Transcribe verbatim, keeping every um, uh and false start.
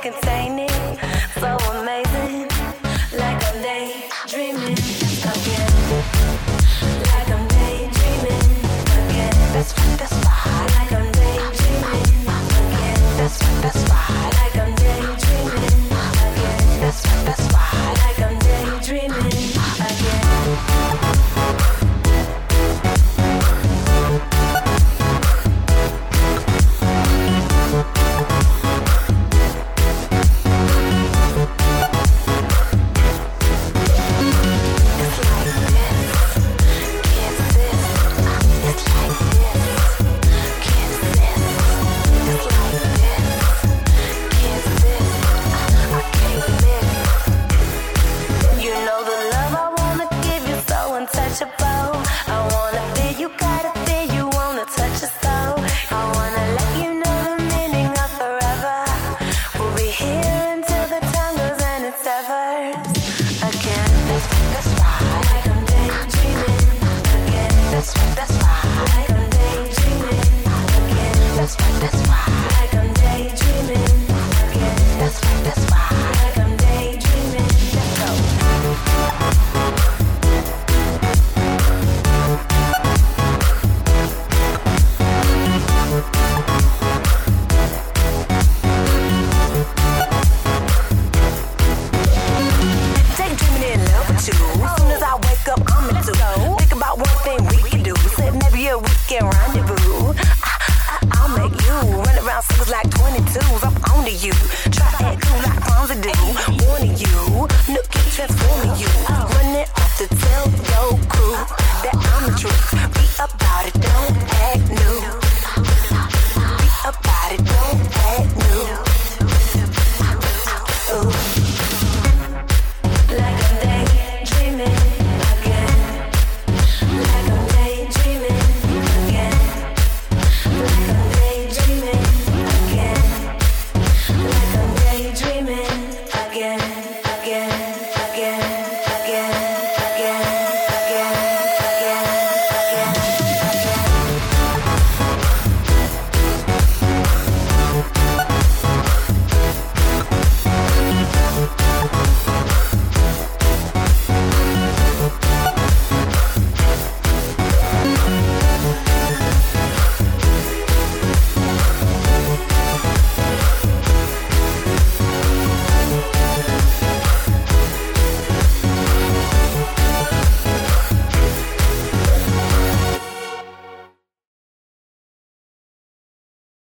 contain it. So amazing, like I'm daydreaming again. Like I'm daydreaming again. That's right, that's right. Like I'm daydreaming again. That's right, that's right. Like I'm daydreaming again. That's right, that's right. Like I'm daydreaming again. Like twenty-twos, I'm on to you.